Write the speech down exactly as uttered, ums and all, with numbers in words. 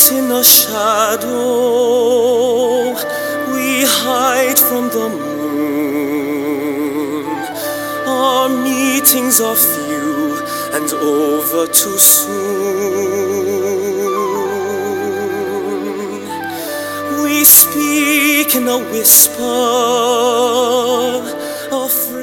sit in a shadow, we hide from the moon. Our meetings are few and over too soon. We speak in a whisper, afraid